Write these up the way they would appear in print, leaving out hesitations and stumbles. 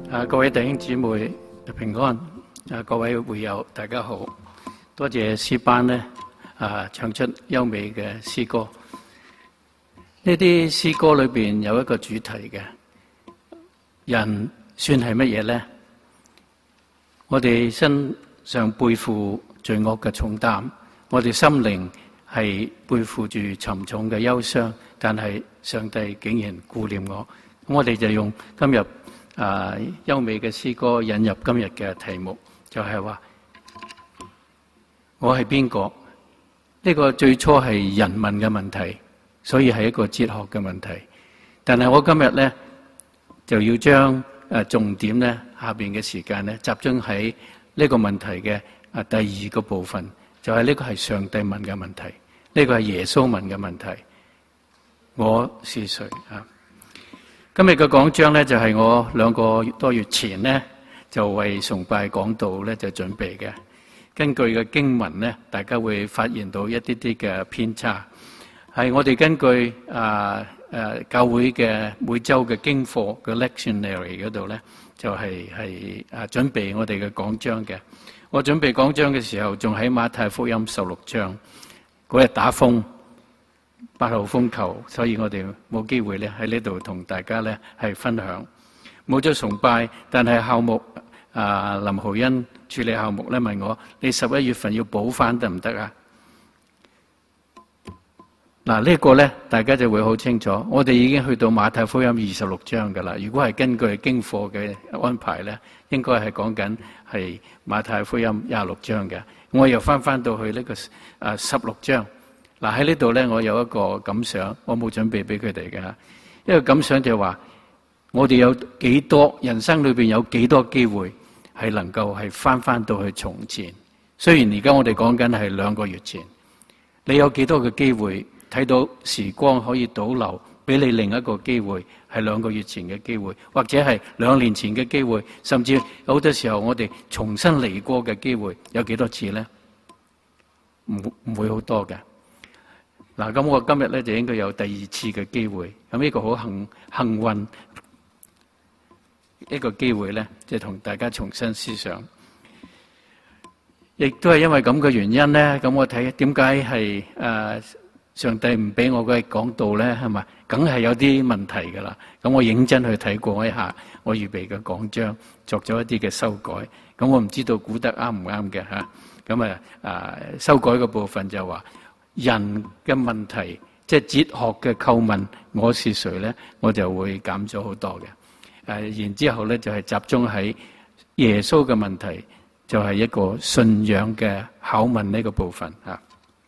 各位弟兄姊妹平安，各位會友大家好，多謝詩班呢唱出優美嘅詩歌。呢啲詩歌裏邊有一個主題嘅，人算係乜嘢呢？我哋身上背負罪惡嘅重擔，我哋心靈係背負住沉重嘅憂傷，但係上帝竟然顧念我。咁我哋就用今日優美嘅詩歌引入今日嘅題目，就係話我係邊個？呢個最初係人問嘅問題，所以係一個哲學嘅問題。但係我今日呢，就要將重點呢下邊嘅時間呢集中喺呢個問題嘅第二個部分，就係呢個係上帝問嘅問題，呢個係耶穌問嘅問題。我是誰啊？今日嘅講章呢，就係我2個多月前呢，就為崇拜講道呢就準備嘅。根據嘅經文呢，大家會發現到一啲啲嘅偏差，係我哋根據教會嘅每週嘅經課嘅 lectionary 嗰度呢，就係準備我哋嘅講章嘅。我準備講章嘅時候，仲喺馬太福音16章嗰日打風，8號風球，所以我哋冇機會咧喺呢度同大家咧係分享。冇咗崇拜，但係校牧林浩恩處理校牧咧問我：你11月份要補翻得唔得啊？嗱，呢個咧大家就會好清楚。我哋已經去到馬太福音26章噶啦。如果係根據經課嘅安排咧，應該係講緊係馬太福音26章嘅。我又翻到去呢個16章。嗱，喺呢度咧，我有一個感想，我冇準備俾佢哋嘅。一個感想就係話，我哋有幾多人生裏邊有幾多機會係能夠係翻到去從前。雖然而家我哋講緊係2個月前，你有幾多嘅機會睇到時光可以倒流，俾你另一個機會係2個月前嘅機會，或者係2年前嘅機會，甚至好多時候我哋重新嚟過嘅機會有幾多次呢？唔會好多嘅。嗱，咁我今日咧就應該有第2次嘅機會，咁呢個好幸運一個機會咧，即係同大家重新思想。亦都係因為咁嘅原因咧，咁我睇點解係上帝唔俾我嘅講道咧，係咪？梗係有啲問題噶啦。咁我認真去睇過一下我預備嘅講章，作咗一啲嘅修改。咁我唔知道估得啱唔啱嘅嚇。咁修改嘅部分就話，人嘅問題，即係哲學嘅叩問，我是誰呢？我就會減咗好多嘅。然之後呢，就係集中喺耶穌嘅問題，就係一個信仰嘅拷問呢個部分啊。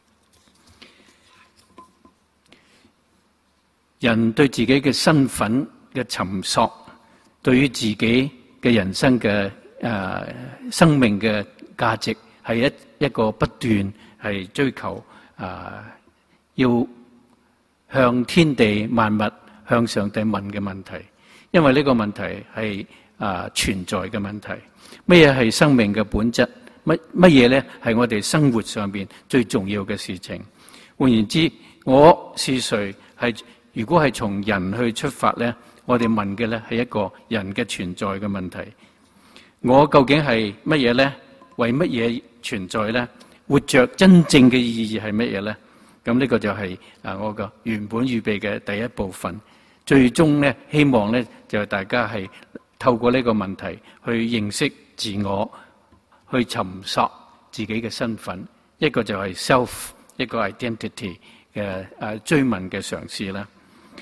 人對自己嘅身份嘅尋索，對於自己嘅人生嘅生命嘅價值，係一個不斷係追求。要向天地萬物向上帝問嘅問題，因為呢個問題係存在嘅問題。乜嘢係生命嘅本質？乜嘢咧係我哋生活上邊最重要嘅事情？換言之，我是誰？係如果係從人去出發咧，我哋問嘅咧係一個人嘅存在嘅問題。我究竟係乜嘢咧？為乜嘢存在咧？活着真正嘅意義係乜嘢呢？咁呢個就係我個原本預備嘅第一部分。最終呢，希望呢就大家係透過呢個問題去認識自我，去尋索自己嘅身份。一個就係 self， 一個 identity 嘅追問嘅嘗試啦。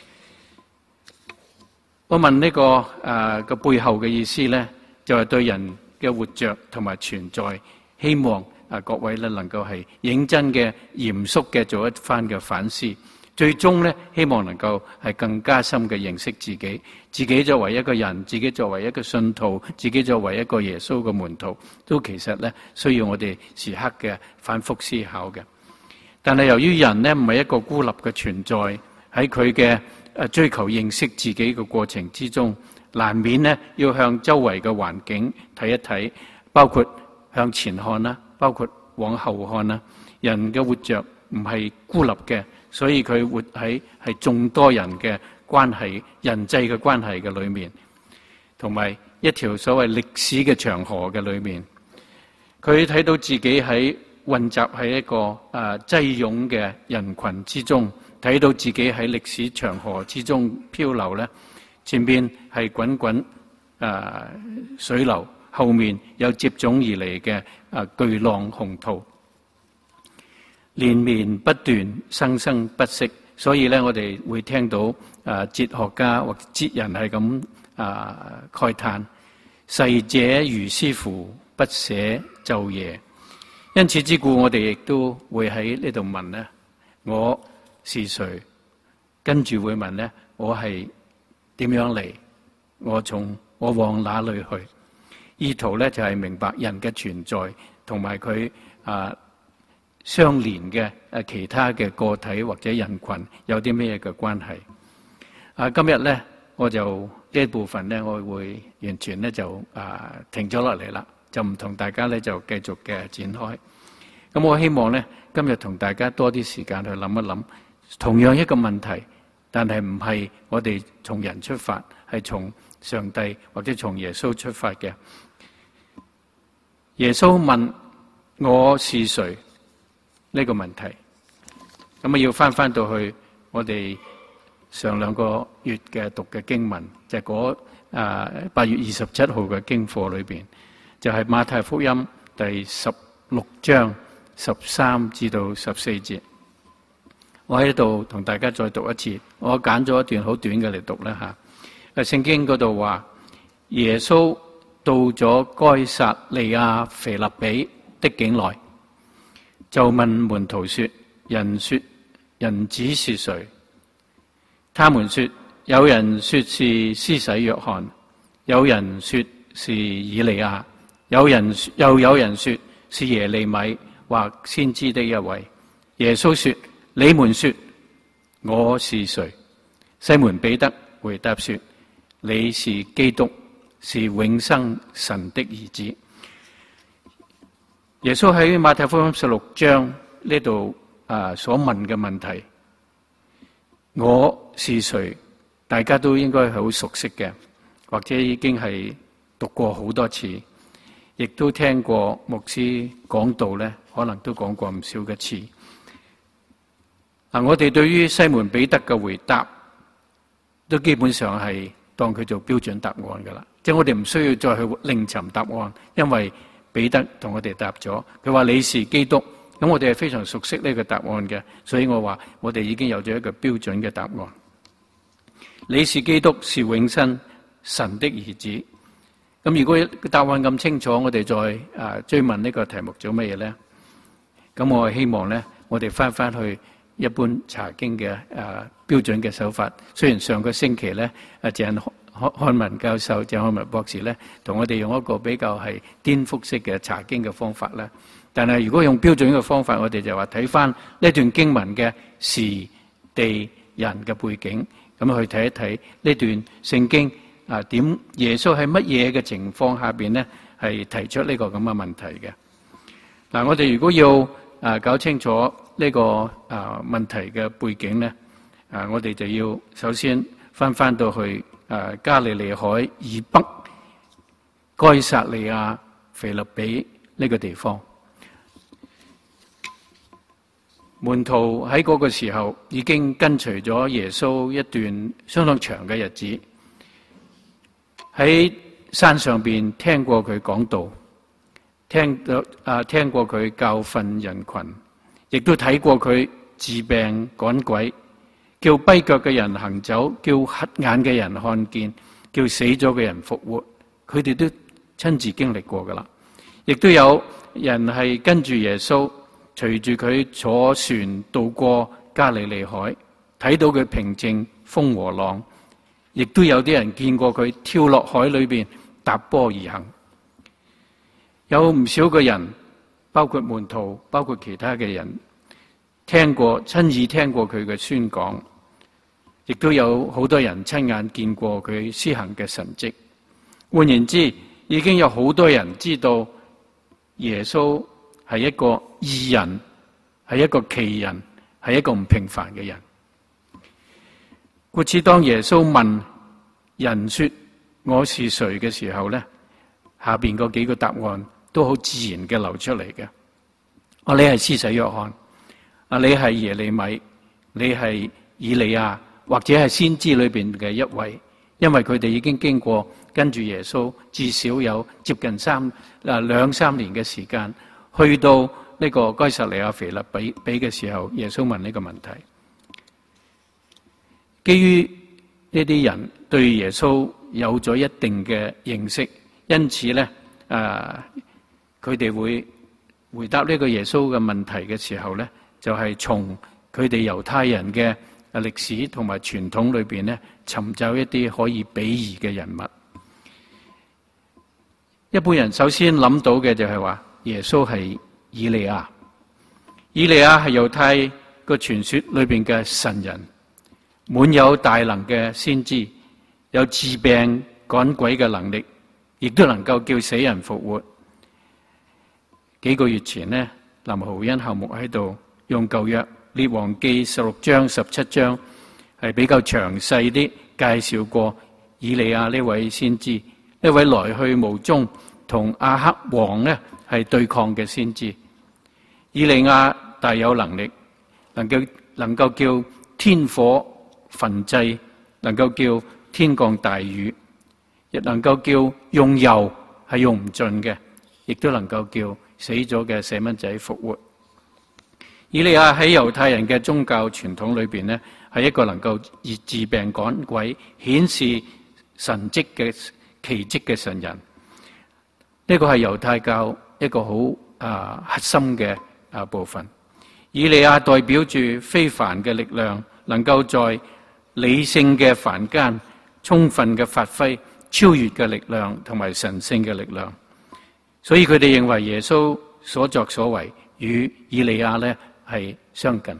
我問呢個個背後嘅意思呢，就係對人嘅活着同埋存在，希望各位咧能夠係認真嘅、嚴肅嘅做一番嘅反思，最終咧希望能夠係更加深嘅認識自己。自己作為一個人，自己作為一個信徒，自己作為一個耶穌嘅門徒，都其實咧需要我哋時刻嘅反覆思考嘅。但係由於人咧唔係一個孤立嘅存在，喺佢嘅追求認識自己嘅過程之中，難免咧要向周圍嘅環境睇一睇，包括向前看啦，包括往後看啦。人嘅活着唔係孤立嘅，所以佢活喺係眾多人嘅關係、人際嘅關係嘅裏面，同埋一條所謂歷史嘅長河嘅裏面，佢睇到自己喺混雜喺一個擠擁嘅人群之中，睇到自己喺歷史長河之中漂流咧，前邊係滾滾水流，後面有接踵而嚟嘅巨浪洪濤，連綿不斷，生生不息。所以咧，我哋會聽到哲學家或哲人係咁慨嘆：逝者如斯夫，不捨晝夜。因此之故，我哋亦都會喺呢度問咧：我是誰？跟住會問咧：我係點樣嚟？我往哪裏去？意圖咧就係明白人嘅存在同埋佢相連嘅其他嘅個體或者人群有啲咩嘅關係？今日咧我就呢一部分咧，我會完全咧就停咗落嚟啦，就唔同大家咧就繼續嘅展開。咁我希望咧今日同大家多啲時間去諗一諗，同樣一個問題，但係唔係我哋從人出發，係從上帝或者從耶穌出發嘅。耶穌問我是誰呢個問題，咁要翻到去我哋上2個月嘅讀嘅經文，就係嗰8月27號嘅經課裏邊，就係馬太福音第16章13至到14節。我喺度同大家再讀一次，我揀咗一段好短嘅嚟讀啦吓。聖經嗰度話，耶穌到咗該撒利亞腓立比的境內，就問門徒說：人子是誰？他們說：有人說是施洗約翰，有人說是以利亞，又有人說是耶利米或先知的一位。耶穌說：你們說我是誰？西門彼得回答說：你是基督，是永生神的兒子。耶穌喺馬太福音16章呢度所問嘅問題，我是誰？大家都應該係好熟悉嘅，或者已經係讀過好多次，亦都聽過牧師講道咧，可能都講過唔少嘅次。我哋對於西門彼得嘅回答，都基本上係當佢做標準答案噶啦，即係我哋唔需要再去另尋答案，因為彼得同我哋答咗，佢話你是基督，咁我哋係非常熟悉呢個答案嘅，所以我話我哋已經有咗一個標準嘅答案。你是基督，是永生神的兒子。咁如果答案咁清楚，我哋再追問呢個題目做乜嘢咧？咁我希望咧，我哋翻去一般查經嘅標準嘅手法。雖然上個星期咧，鄭漢文教授、鄭漢文博士咧，同我哋用一個比較係顛覆式嘅查經嘅方法咧，但係如果用標準嘅方法，我哋就話睇翻呢段經文嘅時地人嘅背景，咁去睇一睇呢段聖經點耶穌喺乜嘢嘅情況下邊咧係提出呢個咁嘅問題嘅。嗱，我哋如果要搞清楚呢個問題嘅背景咧，我哋就要首先翻到去加利利海以北該撒利亞腓立比呢個地方。門徒喺嗰個時候已經跟隨咗耶穌一段相當長嘅日子，喺山上邊聽過佢講道，聽過佢教訓人群，亦都睇過佢治病趕鬼，叫跛腳嘅人行走，叫瞎眼嘅人看見，叫死咗嘅人復活，佢哋都親自經歷過噶啦。亦都有人係跟住耶穌，隨住佢坐船渡過加利利海，睇到佢平靜風和浪，亦都有啲人見過佢跳落海裏邊踏波而行。有唔少嘅人，包括門徒，包括其他嘅人，親耳聽過佢嘅宣講，亦都有好多人親眼見過佢施行嘅神蹟。換言之，已經有好多人知道耶穌係一個義人，係一個奇人，係一個唔平凡嘅人。故此當耶穌問人說我是誰嘅時候咧，下邊嗰幾個答案都好自然嘅流出嚟嘅。你係施洗約翰，你係耶利米，你係以利亞，或者係先知裏邊嘅一位，因為佢哋已經經過跟住耶穌至少有接近兩三年嘅時間，去到呢個該撒利亞腓立比嘅時候，耶穌問呢個問題。基於呢啲人對耶穌有咗一定嘅認識，因此咧，佢哋會回答呢個耶穌嘅問題嘅時候咧，就係從佢哋猶太人嘅歷史同埋傳統裏邊咧，尋找一啲可以比擬嘅人物。一般人首先諗到嘅就係話耶穌係以利亞，以利亞係猶太個傳說裏邊嘅神人，滿有大能嘅先知，有治病趕鬼嘅能力，亦都能夠叫死人復活。幾個月前呢，林豪恩校牧喺度用舊約列王記16章17章係比較詳細啲介紹過以利亞呢位先知，一位來去無蹤同亞克王呢係對抗嘅先知。以利亞大有能力，能夠叫天火焚祭，能夠叫天降大雨，亦能夠叫用油係用唔盡嘅，亦都能夠叫死咗嘅細蚊仔復活。以利亞喺猶太人嘅宗教傳統裏邊呢，係一個能夠治病趕鬼、顯示神蹟嘅奇蹟嘅神人。呢個係猶太教一個好核心嘅部分。以利亞代表住非凡嘅力量，能夠在理性嘅凡間充分嘅發揮超越嘅力量同埋神聖嘅力量。所以佢哋認為耶穌所作所為與以利亞呢係相近。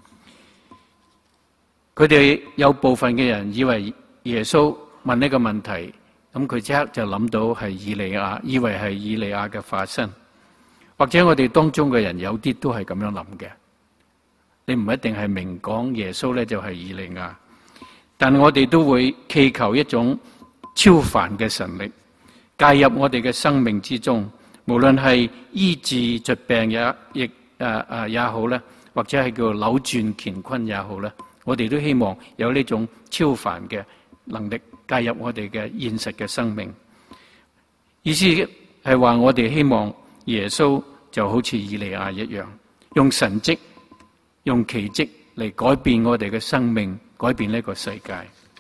佢哋有部分嘅人以為耶穌問呢個問題，咁佢即刻就諗到係以利亞，以為係以利亞嘅化身。或者我哋當中嘅人有啲都係咁樣諗嘅。你唔一定係明講耶穌呢就係以利亞，但我哋都會祈求一種超凡嘅神力介入我哋嘅生命之中，無論係醫治疾病也好咧，或者係叫扭轉乾坤也好咧，我哋都希望有呢種超凡嘅能力介入我哋嘅現實嘅生命。意思係話我哋希望耶穌就好似以利亞一樣，用神蹟、用奇蹟嚟改變我哋嘅生命，改變呢個世界。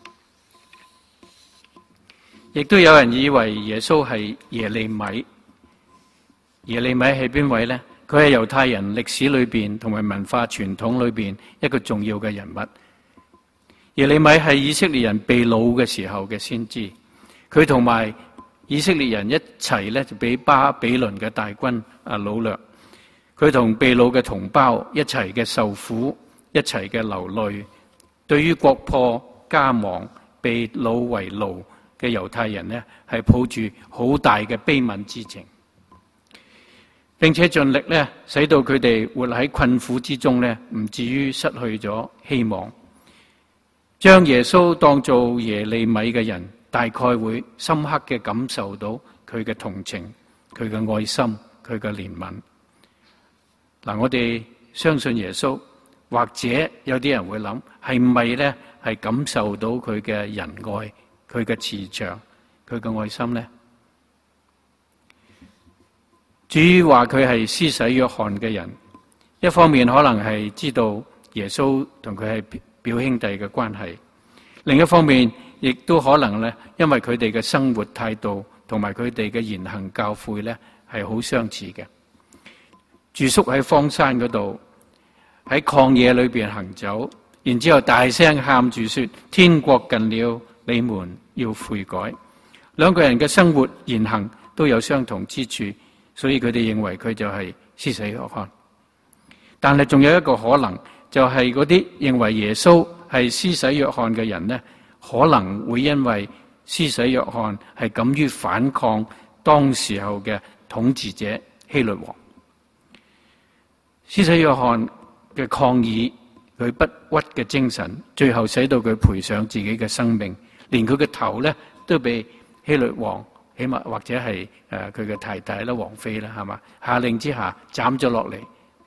亦都有人以為耶穌係耶利米。耶利米係邊位呢？佢係猶太人歷史裏邊同埋文化傳統裏邊一個重要嘅人物。耶利米係以色列人被擄嘅時候嘅先知，佢同埋以色列人一齊咧就俾巴比倫嘅大軍擄掠，佢同被擄嘅同胞一齊嘅受苦，一齊嘅流淚。對於國破家亡、被擄為奴嘅猶太人呢，係抱住好大嘅悲憫之情，並且盡力咧使到佢哋活喺困苦之中咧，唔至於失去咗希望。將耶穌當做耶利米嘅人，大概會深刻嘅感受到佢嘅同情、佢嘅愛心、佢嘅憐憫。嗱，我哋相信耶穌，或者有啲人會諗，係咪咧係感受到佢嘅仁愛、佢嘅慈祥、佢嘅愛心呢？至於話佢係施洗約翰嘅人，一方面可能係知道耶穌同佢係表兄弟嘅關係，另一方面亦都可能咧，因為佢哋嘅生活態度同埋佢哋嘅言行教誨咧係好相似嘅。住宿喺荒山嗰度，喺曠野裏邊行走，然之後大聲喊住說：天國近了，你們要悔改。兩個人嘅生活言行都有相同之處，所以佢哋認為佢就係施洗約翰。但係仲有一個可能，就係嗰啲認為耶穌係施洗約翰嘅人呢，可能會因為施洗約翰係敢於反抗當時候嘅統治者希律王。施洗約翰嘅抗議，佢不屈嘅精神，最後使到佢賠上自己嘅生命，連佢嘅頭呢都被希律王起碼或者係佢嘅太太啦，王妃啦，係嘛？下令之下斬咗落嚟。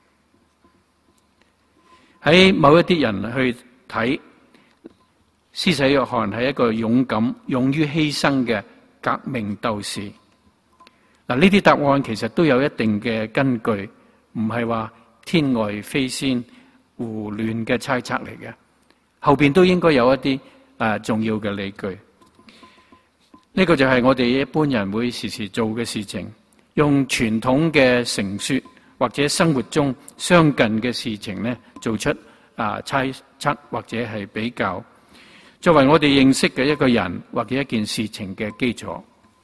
喺某一啲人去睇，施洗約翰係一個勇敢、勇於犧牲嘅革命鬥士。嗱，呢啲答案其實都有一定嘅根據，唔係話天外飛仙胡亂嘅猜測嚟嘅，後邊都應該有一啲重要嘅理據。呢個就係我哋一般人會時時做嘅事情，用傳統嘅成說或者生活中相近嘅事情呢，做出猜測或者係比較，作為我哋認識嘅一個人或者一件事情嘅基礎。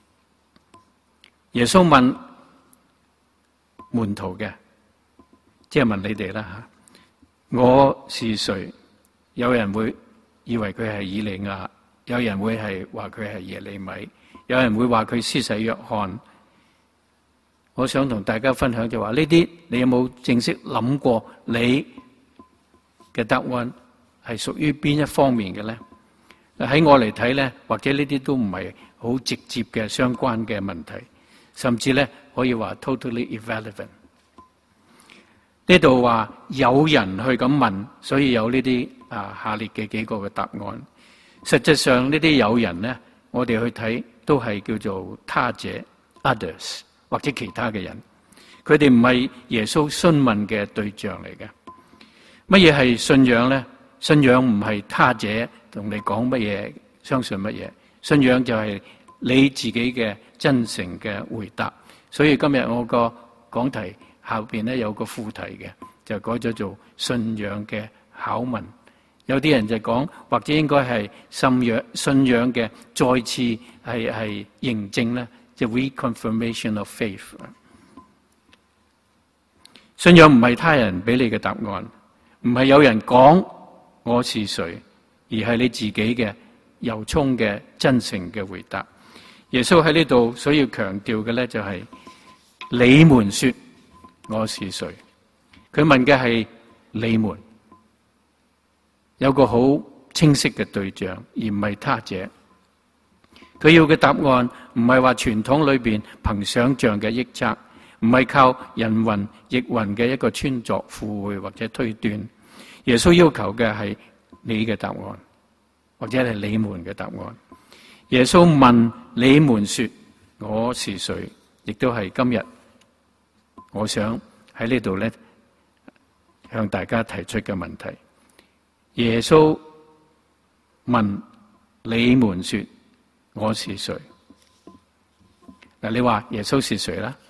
耶穌問門徒嘅，即係問你哋啦吓，我是誰？有人會以為佢係以利亞，有人會係話佢係耶利米，有人會話佢施洗約翰。我想同大家分享就話呢啲，你有冇正式諗過你嘅答案係屬於邊一方面嘅咧？喺我嚟睇咧，或者呢啲都唔係好直接嘅相關嘅問題，甚至咧可以話 totally irrelevant。呢度話有人去咁問，所以有呢啲下列嘅幾個嘅答案。實際上呢啲有人咧，我哋去睇都係叫做他者 others 或者其他嘅人，佢哋唔係耶穌詢問嘅對象嚟嘅。乜嘢係信仰咧？信仰唔係他者同你講乜嘢，相信乜嘢。信仰就係你自己嘅真誠嘅回答。所以今日我個講題後邊咧有個副題嘅，就改咗做信仰嘅拷問。有啲人就講，或者應該係信仰嘅再次係認證咧，就 reconfirmation of faith。信仰唔係他人俾你嘅答案，唔係有人講我是誰，而係你自己嘅由衷嘅真誠嘅回答。耶穌喺呢度所要強調嘅咧就係你們說我是誰。佢問嘅係你們，有個好清晰嘅對象，而唔係他者。佢要嘅答案唔係話傳統裏邊憑想象嘅臆測，唔係靠人云亦云嘅一個穿鑿附會或者推斷。耶穌要求嘅係你嘅答案，或者係你們嘅答案。耶穌問你們說我是誰，亦都係今日我想喺呢度咧向大家提出嘅問題。耶穌問你們說我是誰？嗱，你話耶穌是誰啦？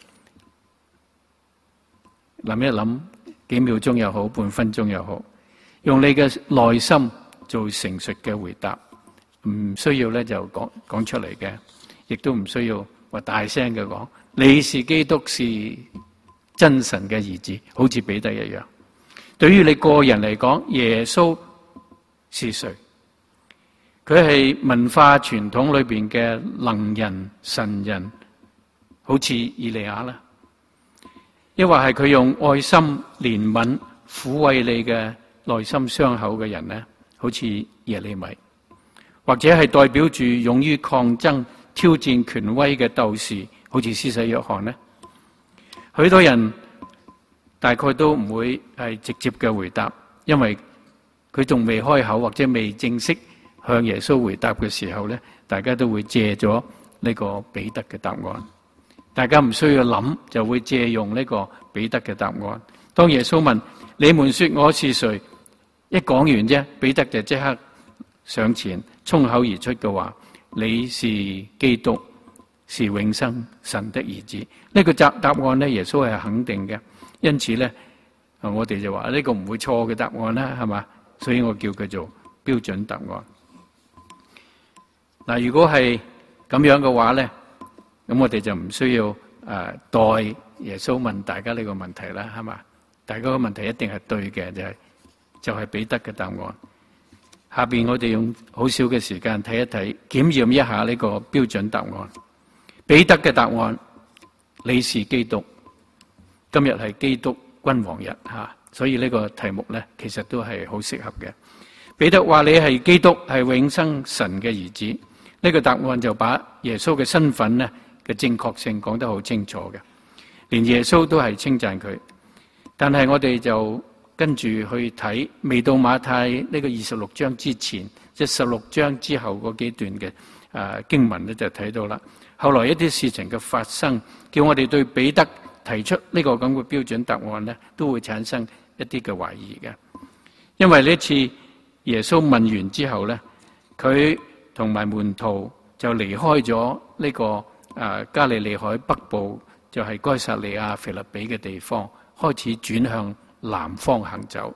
諗一諗，幾秒鐘又好，半分鐘又好，用你嘅內心做成熟嘅回答，唔需要咧就講出嚟嘅，亦都唔需要話大聲嘅講。你是基督，是真神嘅兒子，好似彼得一樣。對於你個人嚟講，耶穌是誰？佢係文化傳統裏邊嘅能人、神人，好似以利亞啦。抑或係佢用愛心、憐憫、撫慰你嘅內心傷口嘅人呢，好似耶利米。或者係代表住勇於抗爭、挑戰權威嘅鬥士，好似施洗約翰呢。許多人大概都唔會係直接嘅回答，因為佢仲未開口或者未正式向耶穌回答嘅時候呢，大家都會借咗呢個彼得嘅答案。大家唔需要諗，就會借用呢個彼得嘅答案。當耶穌問你們說我是誰，一講完啫，彼得就即刻上前衝口而出嘅話：你是基督，是永生神的兒子。呢個答案呢，耶穌係肯定嘅。因此呢，我哋就話呢個唔會錯嘅答案啦，係嘛？所以我叫佢做標準答案。嗱，如果係咁樣嘅話呢，咁我哋就唔需要代耶穌問大家呢個問題啦，係嘛？大家個問題一定係對嘅，就係彼得嘅答案。下邊我哋用好少嘅時間睇一睇，檢驗一下呢個標準答案。彼得嘅答案：你是基督。今日係基督君王日吓，所以呢個題目呢，其實都係好適合嘅。彼得話：你係基督，係永生神嘅兒子。 呢個答案就把耶穌嘅身份呢嘅正確性講得好清楚嘅，連耶穌都係稱讚佢。但係我哋就跟住去睇，未到馬太呢個26章之前，即係16章之後嗰幾段嘅經文咧，就睇到啦。後來一啲事情嘅發生，叫我哋對彼得提出呢個咁嘅標準答案咧，都會產生一啲嘅懷疑嘅。因為呢次耶穌問完之後咧，佢同埋門徒就離開咗呢個加利利海北部，就係該撒利亞腓立比嘅地方，開始轉向南方行走。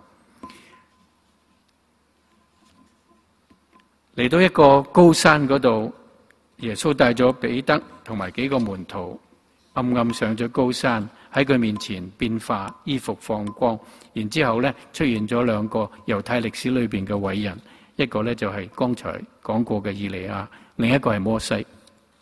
嚟到一個高山嗰度，耶穌帶咗彼得同埋幾個門徒暗暗上咗高山，喺佢面前變化，衣服放光。然之後咧，出現咗兩個猶太歷史裏邊嘅偉人，一個咧就係剛才講過嘅以利亞，另一個係摩西，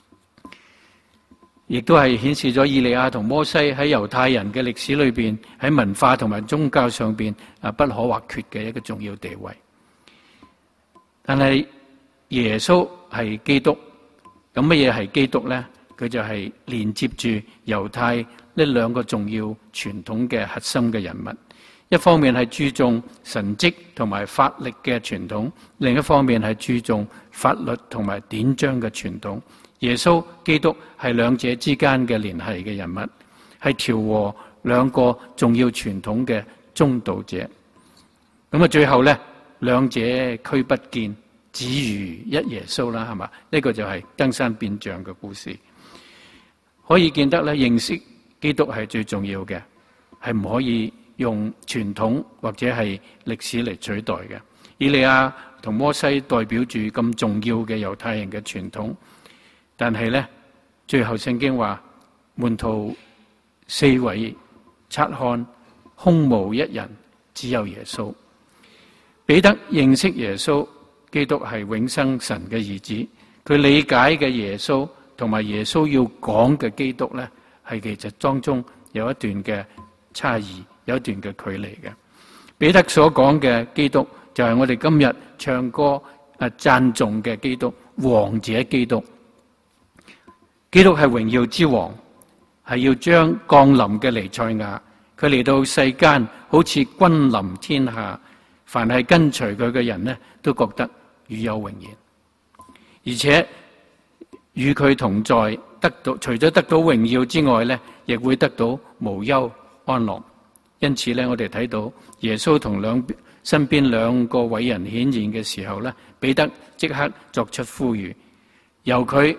亦都係顯示咗以利亞同摩西喺猶太人嘅歷史裏邊，喺文化同埋宗教上邊不可或缺嘅一個重要地位。但係耶穌係基督，咁乜嘢係基督呢？佢就係連接住猶太呢兩個重要傳統嘅核心嘅人物。一方面係注重神蹟同埋法力嘅傳統，另一方面係注重法律同埋典章嘅傳統。耶穌基督係兩者之間嘅聯繫嘅人物，係調和兩個重要傳統嘅中道者。咁啊，最後呢，兩者俱不見，只餘一耶穌啦，係嘛？呢個就係登山變像嘅故事。可以見得咧，認識基督係最重要嘅，係唔可以用傳統或者係歷史嚟取代嘅。以利亞同摩西代表住咁重要嘅猶太人嘅傳統，但係咧，最後聖經話門徒四圍察看，空無一人，只有耶穌。彼得認識耶穌基督係永生神嘅兒子，佢理解嘅耶穌同埋耶穌要講嘅基督咧，係其實當中有一段嘅差異，有一段嘅距離嘅。彼得所講嘅基督就係我哋今日唱歌讚頌嘅基督，王者基督。基督係榮耀之王，係要將降臨嘅彌賽亞，佢嚟到世間好似君臨天下，凡係跟隨佢嘅人呢，都覺得與有榮焉，而且與佢同在，得到除咗得到榮耀之外呢，亦會得到無憂安樂。因此呢，我哋睇到耶穌同身邊兩個偉人顯現嘅時候呢，彼得即刻作出呼籲，由佢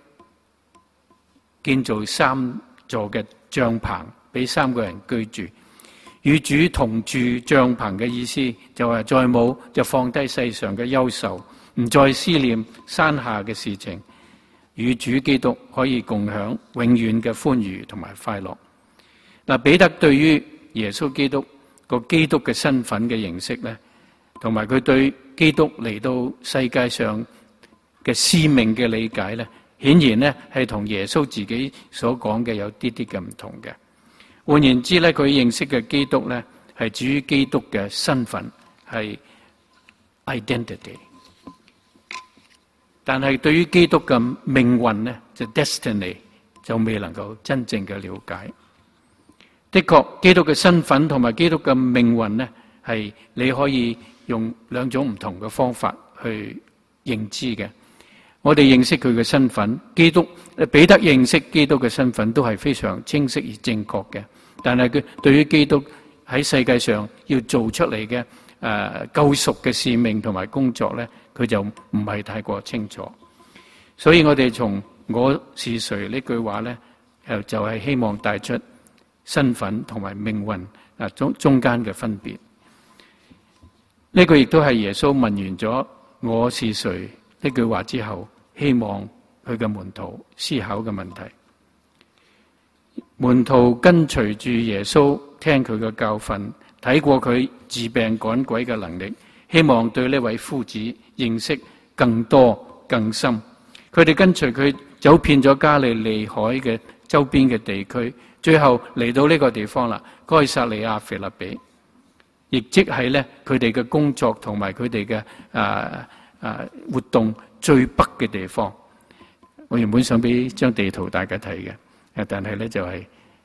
建造3座嘅帳篷，俾3個人居住。與主同住帳篷嘅意思就係再冇就放低世上嘅憂愁，唔再思念山下嘅事情，與主基督可以共享永遠嘅歡愉同埋快樂。嗱，彼得對於耶穌基督個基督嘅身份嘅認識咧，同埋佢對基督嚟到世界上嘅使命嘅理解咧，顯然咧係同耶穌自己所講嘅有啲啲嘅唔同嘅。換言之咧，佢認識嘅基督咧係至於基督嘅身份係 identity， 但係對於基督嘅命運咧就 destiny 就未能夠真正嘅了解。的確，基督嘅身份同埋基督嘅命運咧係你可以用兩種唔同嘅方法去認知嘅。我哋認識佢嘅身份，彼得認識基督嘅身份都係非常清晰而正確嘅。但係佢對於基督喺世界上要做出嚟嘅救贖嘅使命同埋工作咧，佢就唔係太過清楚。所以我哋從我是誰呢句話咧，就係希望帶出身份同埋命運中間嘅分別。呢個亦都係耶穌問完咗我是誰呢句話之後，希望佢嘅門徒思考嘅問題。門徒跟隨住耶穌，聽佢嘅教訓，睇過佢治病趕鬼嘅能力，希望對呢位夫子認識更多更深。佢哋跟隨佢走遍咗加利利海嘅周邊嘅地區，最後嚟到呢個地方啦，該撒利亞腓立比，亦即係咧佢哋嘅工作同埋佢哋嘅活動最北嘅地方。 我原本想俾張地圖大家睇嘅，但係咧就係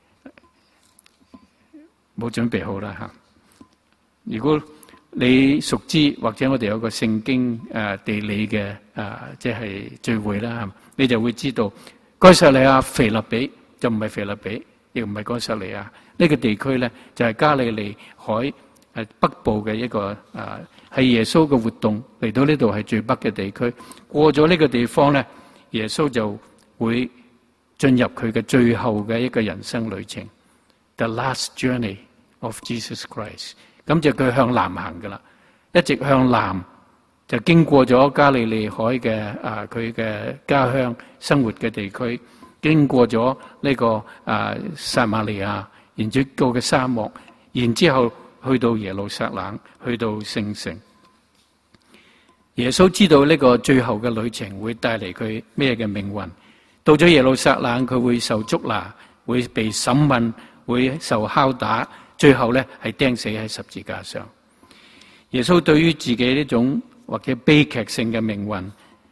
冇準備好啦吓。如果你熟知或者我哋有個聖經地理嘅即係聚會啦，你就會知道該撒利亞腓立比就唔係腓立比，亦唔係該撒利亞呢個地區咧，就係加利利海北部嘅一個係耶穌嘅活動嚟到呢度係最北嘅地區。過咗呢個地方咧，耶穌就會進入佢嘅最後嘅一個人生旅程 ，The last journey of Jesus Christ。咁就佢向南行噶啦，一直向南就經過咗加利利海嘅佢嘅家鄉生活嘅地區，經過咗呢個撒瑪利亞，然之後嘅沙漠，然之後去到耶路撒冷，去到聖城。耶穌知道呢個最後嘅旅程會帶嚟佢咩嘅命運。到咗耶路撒冷，佢會受捉拿，會被審問，會受拷打。最後咧係釘死喺十字架上。耶穌對於自己呢種或者悲劇性嘅命運，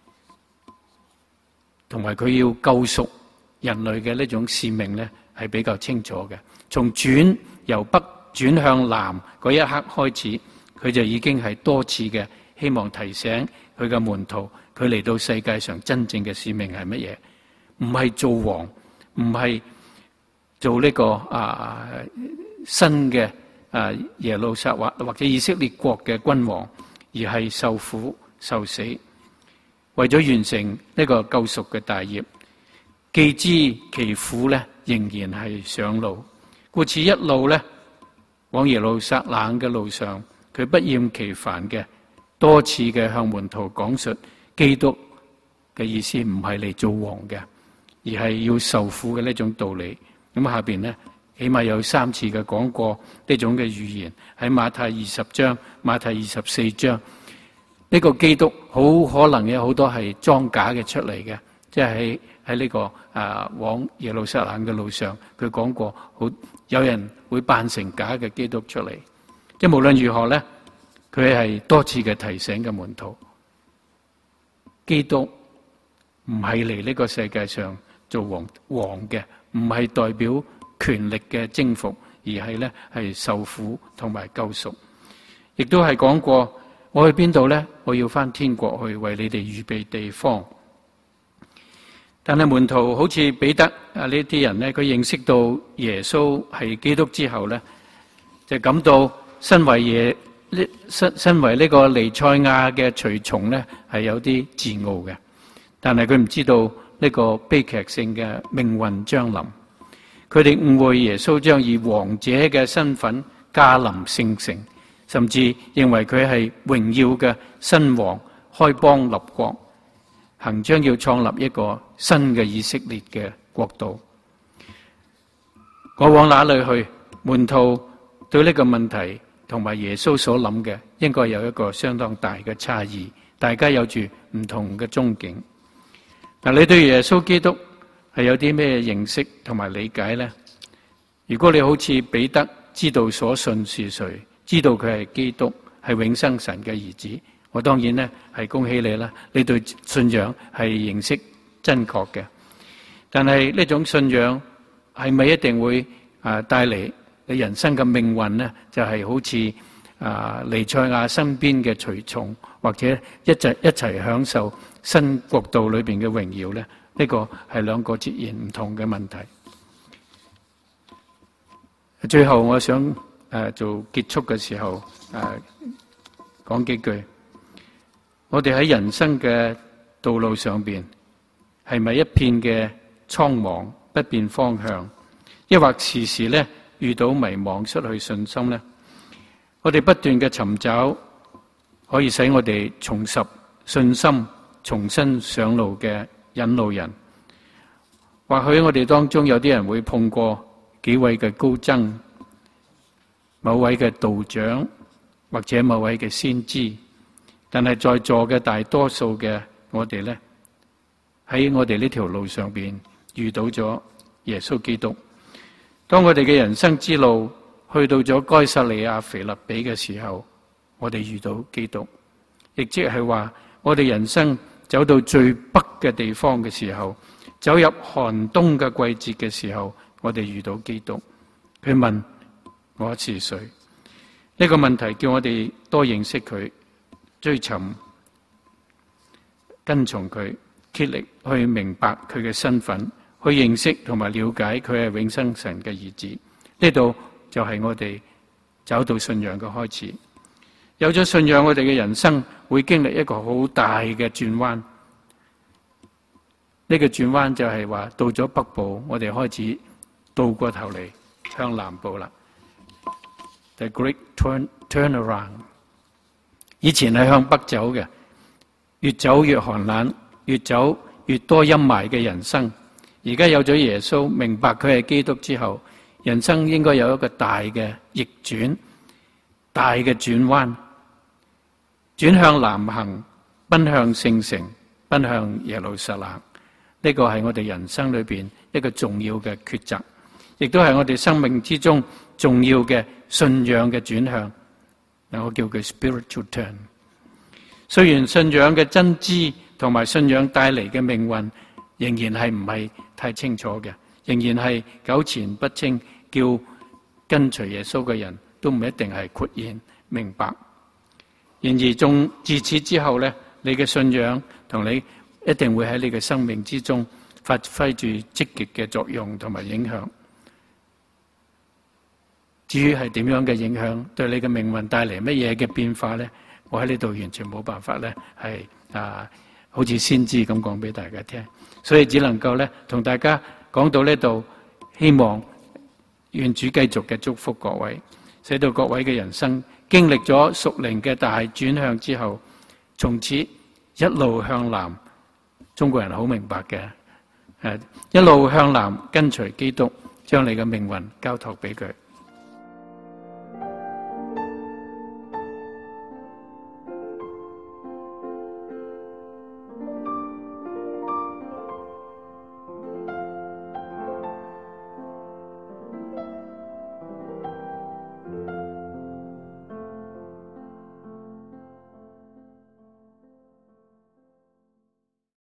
同埋佢要救贖人類嘅呢種使命咧，係比較清楚嘅。從由北轉向南嗰一刻開始，佢就已經係多次嘅希望提醒佢嘅門徒，佢嚟到世界上真正嘅使命係乜嘢？唔係做王，唔係做呢個新嘅耶路撒冷或者以色列國嘅君王，而係受苦受死，為咗完成呢個救贖嘅大業。既知其苦咧，仍然係上路，故此一路咧往耶路撒冷嘅路上，佢不厭其煩嘅多次嘅向門徒講述基督嘅意思唔係嚟做王嘅，而係要受苦嘅呢種道理。咁下邊呢，起碼有3次嘅講過呢種嘅預言，喺馬太20章、馬太24章。呢個基督好可能有好多係裝假嘅出嚟嘅，即係喺呢個往耶路撒冷嘅路上，佢講過好有人會扮成假嘅基督出嚟。即係無論如何咧，佢係多次嘅提醒嘅門徒，基督唔係嚟呢個世界上做王嘅，唔係代表權力嘅征服，而係咧係受苦同埋救贖。亦都係講過，我去邊度咧？我要返天國去，為你哋預備地方。但係門徒好似彼得呢啲人咧，佢認識到耶穌係基督之後咧，就感到身為呢個彌賽亞嘅隨從咧，係有啲自傲嘅。但係佢唔知道呢個悲劇性嘅命運將臨。佢哋誤會耶穌將以王者嘅身份駕臨聖城，甚至認為佢係榮耀嘅新王，開邦立國，行將要創立一個新嘅以色列嘅國度。我往哪裏去？門徒對呢個問題同埋耶穌所諗嘅應該有一個相當大嘅差異，大家有住唔同嘅憧憬。嗱，你對耶穌基督係有啲咩認識同埋理解呢？如果你好似彼得知道所信是誰，知道佢係基督，係永生神嘅兒子，我當然呢係恭喜你啦！你對信仰係認識真確嘅。但係呢種信仰係咪一定會帶嚟你人生嘅命運呢？就係好似彌賽亞身邊嘅隨從，或者一齊享受新國度裏邊嘅榮耀呢？呢個係兩個截然唔同嘅問題。最後我想做結束嘅時候講幾句。我哋喺人生嘅道路上邊，係咪一片嘅蒼茫不變方向，抑或時時咧遇到迷茫失去信心呢？我哋不斷嘅尋找可以使我哋重拾信心、重新上路嘅引路人。或許我哋當中有啲人會碰過幾位嘅高僧，某位嘅道長，或者某位嘅先知。但係在座嘅大多數嘅我哋呢，喺我哋呢條路上邊遇到咗耶穌基督。當我哋嘅人生之路去到咗該撒利亞腓立比嘅時候，我哋遇到基督，亦即係話我哋人生走到最北嘅地方嘅時候，走入寒冬嘅季節嘅時候，我哋遇到基督。佢問我是誰？呢個問題叫我哋多認識佢，追尋、跟從佢，竭力去明白佢嘅身份，去認識同埋了解佢係永生神嘅兒子。呢度就係我哋找到信仰嘅開始。有咗信仰，我哋嘅人生會經歷一個好大嘅轉彎。呢個轉彎就係話到咗北部，我哋開始倒過頭嚟向南部啦。The Great Turnaround。以前係向北走嘅，越走越寒冷，越走越多陰霾嘅人生。而家有咗耶穌，明白佢係基督之後，人生應該有一個大嘅逆轉，大嘅轉彎，轉向南行，奔向聖城，奔向耶路撒冷。呢個係我哋人生裏邊一個重要嘅抉擇，亦都係我哋生命之中重要嘅信仰嘅轉向。我叫佢 spiritual turn。雖然信仰嘅真知同埋信仰帶嚟嘅命運仍然係唔係太清楚嘅，仍然係糾纏不清，叫跟隨耶穌嘅人都唔一定係豁然明白。然而仲自此之後呢，你嘅信仰同你一定會喺你嘅生命之中發揮住積極嘅作用同埋影響。至於係點樣嘅影響，對你嘅命運帶嚟乜嘢嘅變化呢？我喺呢度完全冇辦法呢，係好似先知咁講俾大家聽，所以只能夠呢同大家講到呢度，希望願主繼續嘅祝福各位，使到各位嘅人生經歷咗屬靈嘅大轉向之後，從此一路向南。中國人好明白嘅，一路向南跟隨基督，將你嘅命運交託俾佢。